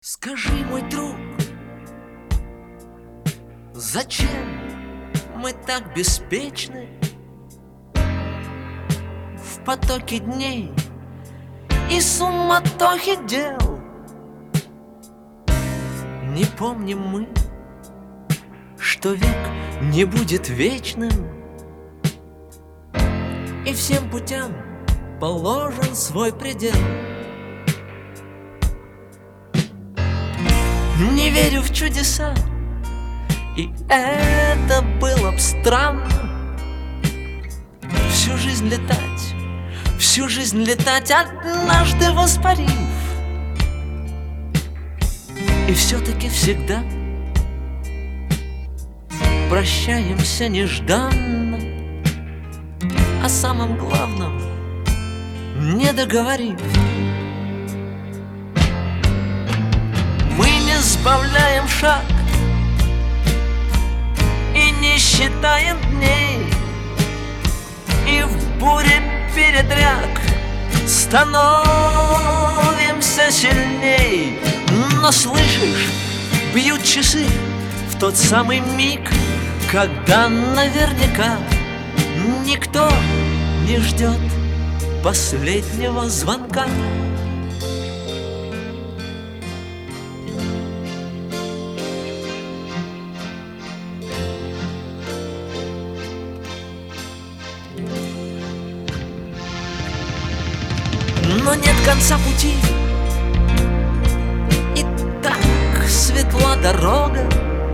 Скажи, мой друг, зачем мы так беспечны в потоке дней и суматохе дел? Не помним мы, что век не будет вечным, и всем путям положен свой предел. Не верю в чудеса, и это было б странно. Всю жизнь летать, однажды воспарив. И все-таки всегда прощаемся нежданно, о самом главном не договорив. Мы не сбавляем шаг и не считаем дней, и в буре передряг становимся сильней. Но слышишь, бьют часы в тот самый миг, когда наверняка никто не ждет последнего звонка. Но нет конца пути, и так светла дорога,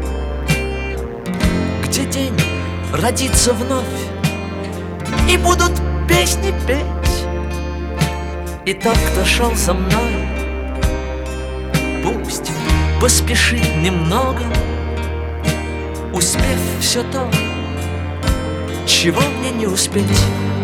где день родится вновь, и будут песни петь. И тот, кто шел со мной, пусть поспешит немного, успев все то, чего мне не успеть.